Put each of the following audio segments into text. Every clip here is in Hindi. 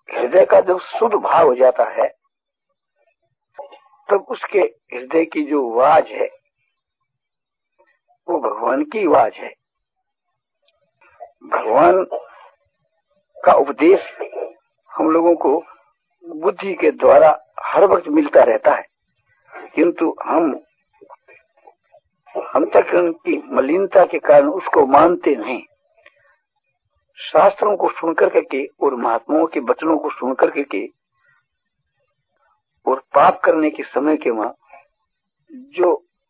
हृदय का जब शुद्ध भाव हो जाता है तब उसके हृदय की जो आवाज है वो भगवान की आवाज है। भगवान का उपदेश हम लोगों को बुद्धि के द्वारा हर वक्त मिलता रहता है, किंतु हम अंतःकरण की मलिनता के कारण उसको मानते नहीं। शास्त्रों को सुनकर करके और महात्माओं के वचनों को सुनकर करके और पाप करने के समय के वहां जो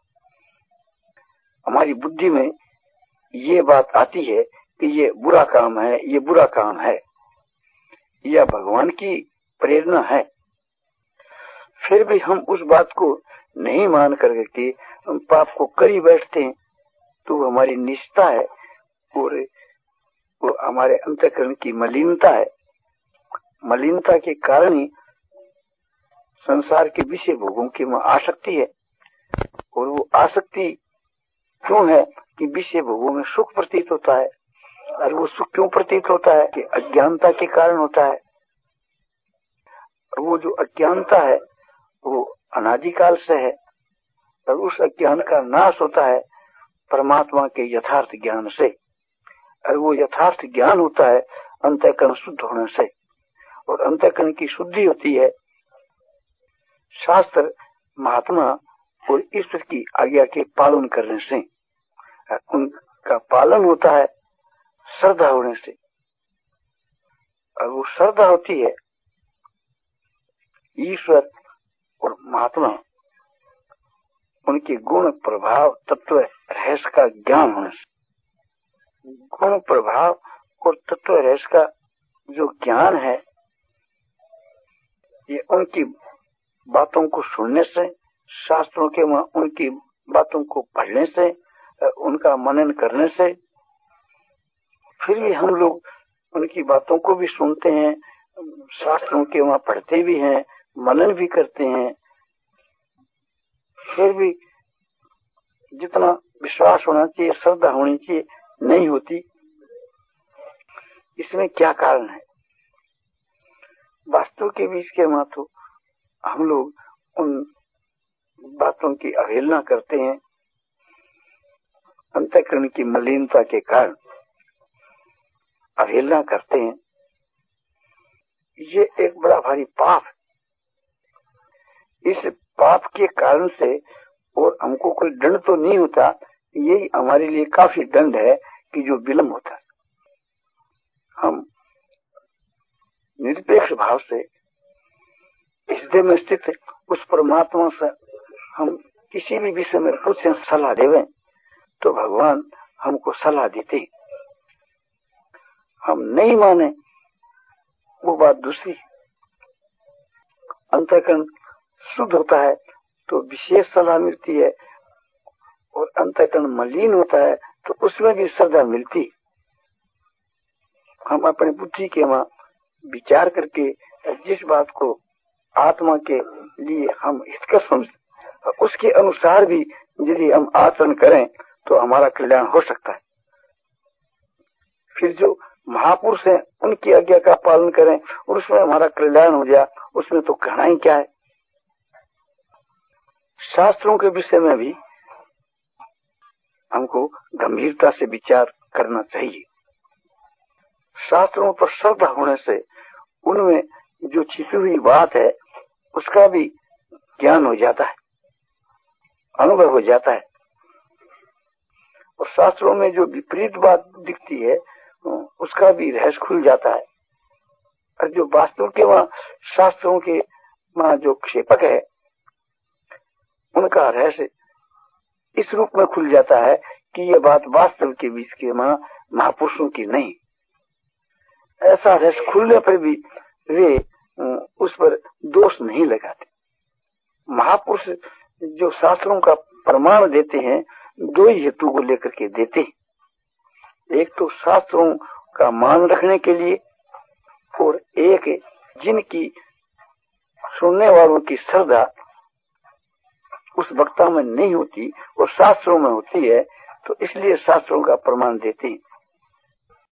हमारी बुद्धि में ये बात आती है कि ये बुरा काम है, ये बुरा काम है, यह भगवान की प्रेरणा है, फिर भी हम उस बात को नहीं मान करके हम पाप को कर ही बैठते हैं, तो हमारी निष्ठा है और वो हमारे अंतःकरण की मलिनता है। मलिनता के कारण ही संसार के विषय भोगों की आसक्ति है। और वो आसक्ति क्यों है कि विषय भोगों में सुख प्रतीत होता है, और वो सुख क्यों प्रतीत होता है कि अज्ञानता के कारण होता है। और वो जो अज्ञानता है वो अनादिकाल से है, और उस अज्ञान का नाश होता है परमात्मा के यथार्थ ज्ञान से, और वो यथार्थ ज्ञान होता है अंतःकरण शुद्ध होने से। और अंतःकरण की शुद्धि होती है शास्त्र, महात्मा और ईश्वर की आज्ञा के पालन करने से। उनका पालन होता है श्रद्धा होने से, और वो श्रद्धा होती है ईश्वर और महात्मा उनके गुण प्रभाव तत्व रहस्य का ज्ञान होने से। गुण प्रभाव और तत्व रहस्य का जो ज्ञान है ये उनकी बातों को सुनने से, शास्त्रों के उनकी बातों को पढ़ने से, उनका मनन करने से। फिर भी हम लोग उनकी बातों को भी सुनते हैं, शास्त्रों के वहां पढ़ते भी हैं, मनन भी करते हैं, फिर भी जितना विश्वास होना चाहिए, श्रद्धा होनी चाहिए, नहीं होती। इसमें क्या कारण है? वास्तव के बीच के वहां तो हम लोग उन बातों की अवहेलना करते हैं अंतःकरण की मलिनता के कारण अवहेलना करते हैं। ये एक बड़ा भारी पाप है। इस पाप के कारण से और हमको कोई दंड तो नहीं होता, यही हमारे लिए काफी दंड है कि जो विलंब होता है। हम निरपेक्ष भाव से हृदय में स्थित उस परमात्मा से हम किसी भी विषय में पूछें, सलाह देवें, तो भगवान हमको सलाह देते। हम नहीं माने वो बात दूसरी। अंतःकरण शुद्ध होता है तो विशेष सलाह मिलती है, और अंतःकरण मलिन होता है तो उसमें भी श्रद्धा मिलती। हम अपनी बुद्धि के वहां विचार करके जिस बात को आत्मा के लिए हम हितकर समझते उसके अनुसार भी यदि हम आचरण करें तो हमारा कल्याण हो सकता है। फिर जो महापुरुष हैं उनकी आज्ञा का पालन करें और उसमें हमारा कल्याण हो जाए, उसमें तो कहना ही क्या है। शास्त्रों के विषय में भी हमको गंभीरता से विचार करना चाहिए। शास्त्रों पर श्रद्धा होने से उनमें जो छिपी हुई बात है उसका भी ज्ञान हो जाता है, अनुभव हो जाता है। और शास्त्रों में जो विपरीत बात दिखती है उसका भी रहस्य खुल जाता है। और जो वास्तव के वहां शास्त्रों के वहां जो क्षेपक है उनका रहस्य इस रूप में खुल जाता है कि ये बात वास्तव के बीच के महापुरुषों की नहीं। ऐसा रहस्य खुलने पर भी वे उस पर दोष नहीं लगाते। महापुरुष जो शास्त्रों का प्रमाण देते हैं दो ही हेतु को लेकर के देते हैं। एक तो शास्त्रों का मान रखने के लिए, और एक जिनकी सुनने वालों की श्रद्धा उस वक्ता में नहीं होती और शास्त्रों में होती है, तो इसलिए शास्त्रों का प्रमाण देते हैं।